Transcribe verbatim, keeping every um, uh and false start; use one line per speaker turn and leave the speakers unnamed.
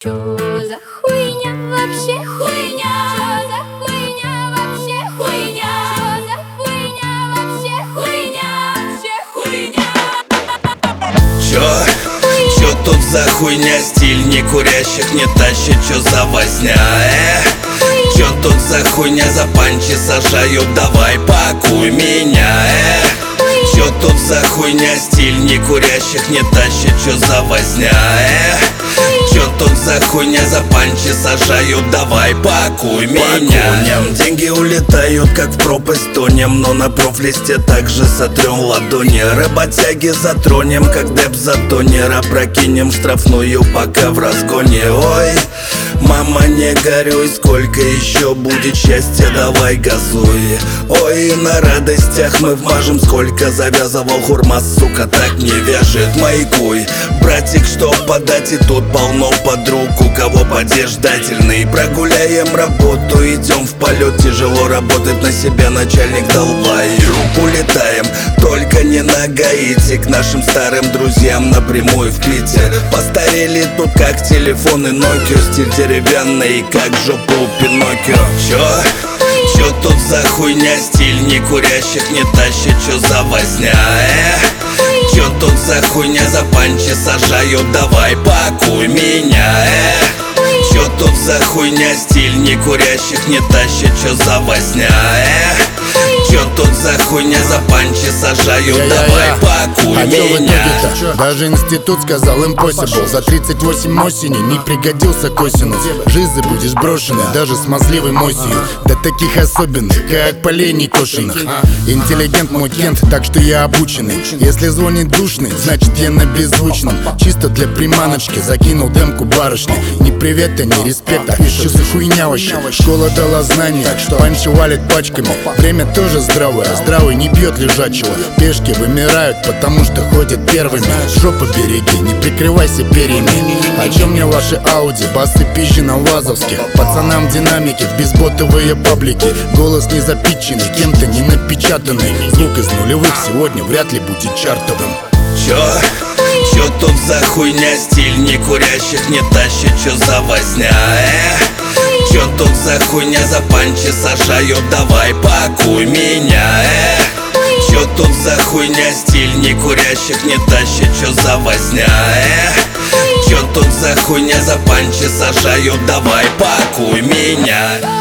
Чё за хуйня вообще хуйня? Чё за хуйня вообще хуйня? Чё за хуйня вообще хуйня? Вообще хуйня.
Чё? Чё тут за хуйня? Стиль не курящих не тащит, чё за возня, э? Чё тут за хуйня? За панчи сажают, давай пакуй меня, э? Чё тут за хуйня? Стиль не курящих не тащит, чё за возня, э? Чё тут за хуйня? За панчи сажают, давай пакуй меня. Деньги улетают, как в пропасть тонем, но на профлисте также сотрем ладони. Работяги затронем, как деп затонера. Прокинем штрафную, пока в разгоне. Ой, мама, не горюй, сколько еще будет счастья, давай газуй. Ой, на радостях мы вмажем, сколько завязывал хурма, сука, так не вяжет, маякуй. Братик, что подать, и тут полно подруг, у кого подъезжательный. Прогуляем работу, идем в полет, тяжело работать на себя, начальник долбай. Улетаем, только не на Гаити, к нашим старым друзьям напрямую в Питер. Постарели тут как телефоны Nokia, стиль деревянный, как жопу Пиноккио. Чё? Чё тут за хуйня? Стиль не курящих не тащит, чё за возня, э? Чё тут за хуйня? За панчи сажают, давай пакуй меня, э? Чё тут за хуйня? Стиль не курящих не тащит, чё за возня, э? Чё тут за хуйня? За панчи сажают,
я,
давай
я, я.
пакуй
а
меня.
Даже институт сказал impossible. За тридцать восемь осени не пригодился косинус. Жизнь будешь брошенный, даже смазливой мосью. До таких особенных, как полей некошенных. Интеллигент мой кент, так что я обученный. Если звонит душный, значит я на беззвучном. Чисто для приманочки закинул демку барышни. Ни привета, ни респекта, что за хуйня вообще? Школа дала знания, так что панчи валят пачками. Время тоже здравое, а здравый не бьет лежачего. Пешки вымирают, потому что ходят первыми. Жопу береги, не прикрывайся перьями. О чем мне ваши ауди, басы пизжи на Вазовске. Пацанам динамики, в безботовые паблики. Голос не запитченный, кем-то не напечатанный. Звук из нулевых сегодня вряд ли будет чартовым.
Чё? Чё тут за хуйня? Стиль не курящих не тащит, чё за возня, э? Чё тут за хуйня? За панчи сажают, давай пакуй меня, э? Чё тут за хуйня? Стиль не курящих не тащит, чё за возня, э? Чё тут за хуйня? За панчи сажают, давай пакуй меня.